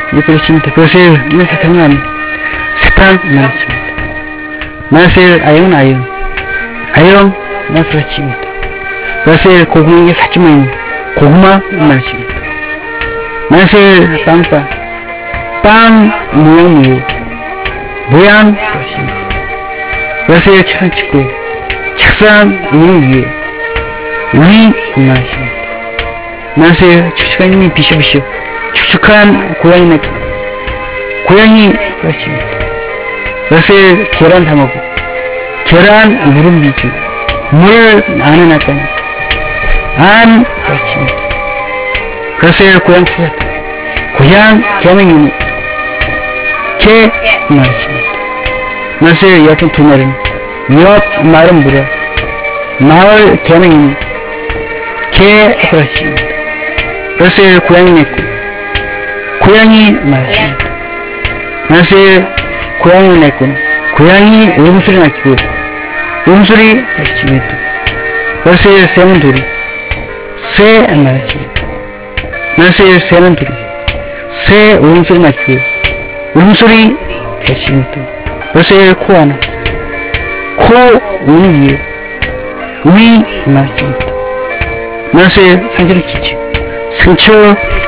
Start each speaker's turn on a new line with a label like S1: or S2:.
S1: 그렇습니다. 그것을 사탕은 사탕 말씀입니다. 그것을 아영은 아영 말씀입니다. 그것을 고구마에 사주면 고구마 말씀입니다. 그것을 빵 모양 그렇습니다. 그것을 책상 위에 말씀입니다. 그것을 축축한 힘이 비셔 축축한 고양이 그렇습니다. 그것을 계란 담아고 계란 물은 비주 물 안에 놨다니 안 그렇습니다. 그것을 고양 개명이니 개 말씀입니다. 그것을 옆에 두 말은 옆 말은 물어 마을 개명이니 개 그렇습니다. 그것을 고양이 냈고 고양이 말씀입니다. 그것을 고양이 냈고 고양이 울음소리 낳기고 울음소리 그렇습니다. 그것을 새는 둘이 새 말씀입니다. 그것을 새는 둘이 새 울음소리 낳기고 울음소리 그렇습니다. 그것을 코 하나 코 우는 위 말씀입니다. 그것을 상처를 끼치 상처